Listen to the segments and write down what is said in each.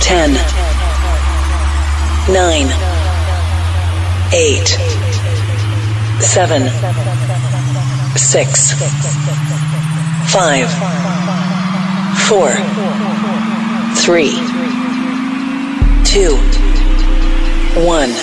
10, 9, 8, 7, 6, 5, 4, 3, 2, 1.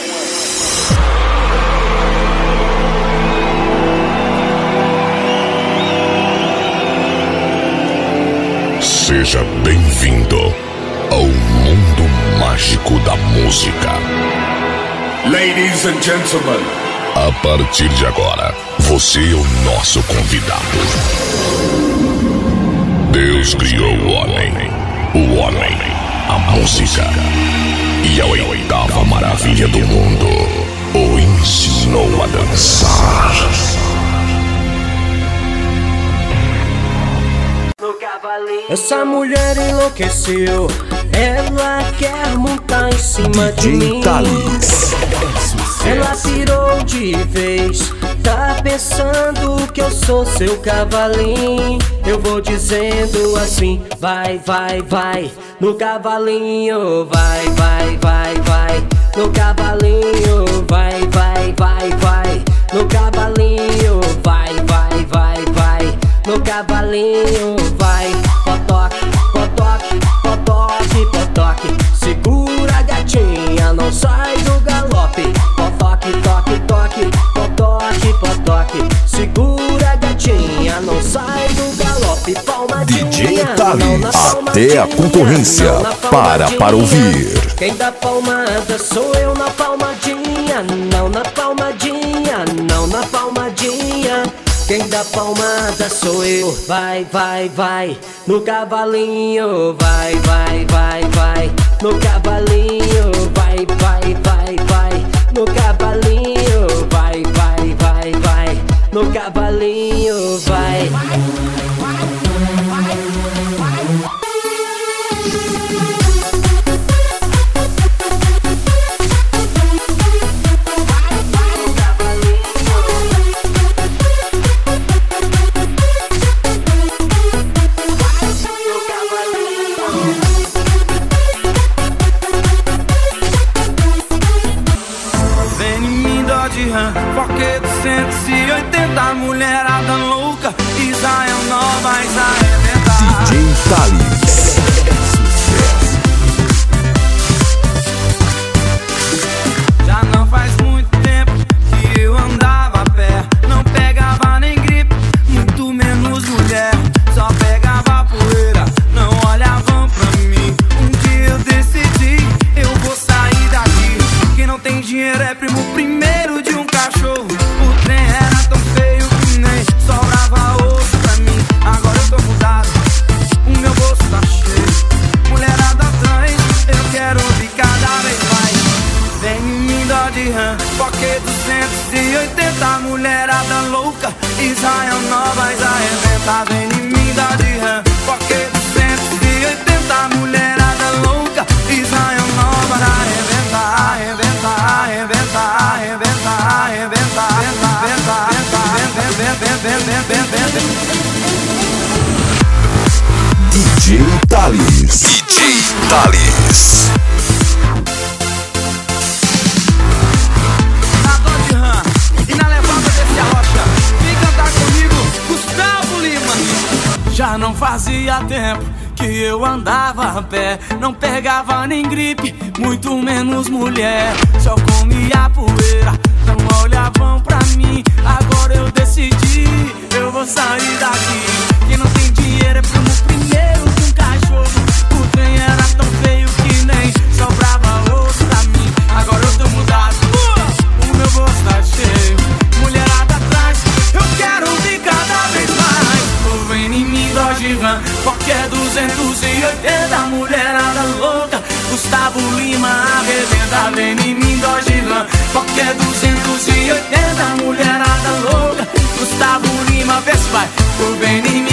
Seja bem-vindo ao mundo mágico da música. Ladies and gentlemen, a partir de agora, você é o nosso convidado. Deus criou o homem, a música, e a oitava maravilha do mundo o ensinou a dançar. Essa mulher enlouqueceu, ela quer montar em cima de mim. Thales. Ela pirou de vez, tá pensando que eu sou seu cavalinho. Eu vou dizendo assim, vai, vai, vai, no cavalinho, vai, vai, vai, vai, no cavalinho, vai, vai, vai, vai, no cavalinho, vai, vai, vai, vai, no cavalinho, vai. Potoque, potoque, potoque, potoque, segura a gatinha, não sai do galope. Potoque, toque, toque, potoque, potoque, segura a gatinha, não sai do galope. Palmadinha, DJ Thales, até a concorrência, para ouvir. Quem dá palmada sou eu na palmadinha, não na palmadinha, não na palmadinha. Quem dá palmada sou eu, vai, vai, vai, no cavalinho, vai, vai, vai, vai, no cavalinho, vai, vai, vai, vai, no cavalinho, vai, vai, vai, vai, no cavalinho, vai. Porque 280 mulherada louca, Israel nova, Israel arrebentar. DJ Thales. Já não faz muito tempo que eu andava a pé, não pegava nem gripe, muito menos mulher. Só pegava poeira, não olhavam pra mim. Um dia eu decidi, eu vou sair daqui. Quem não tem dinheiro é primo primeiro de um cachorro. O trem era tão feio que nem sobrava osso pra mim. Agora eu tô mudado, o meu bolso tá cheio. Mulherada atrás, eu quero ouvir cada vez mais. Vem em mim dó de rã, porque 280 mulherada louca, Israel nova, Israel arrebenta. Vem em mim dó de rã, porque 280 mulherada louca, Israel nova, arrebenta, arrebenta, arrebenta, arrebenta, arrebenta, arrebenta, arrebenta. DJ Thales. DJ Thales. Na dor de rã e na levada desse arrocha, vem cantar comigo, Gustavo Lima. Já não fazia tempo que eu andava a pé, não pegava nem gripe, muito menos mulher. Só comia poeira, não olhavam pra mim. Agora eu decidi, eu vou sair daqui. Quem não tem dinheiro é primo primeiro de um cachorro. O trem era tão feio que nem sobrava osso pra mim. Agora eu tô mudado, o meu bolso tá cheio. Mulherada atrás, eu quero ouvir cada vez mais. Tu vem em mim, dó de rã, porque é 280 mulherada louca, Gustavo Lima arrebenta. Vem em mim, dó de rã, porque é 280 mulherada louca, Gustavo Lima, vê se vai. Tu vem em mim,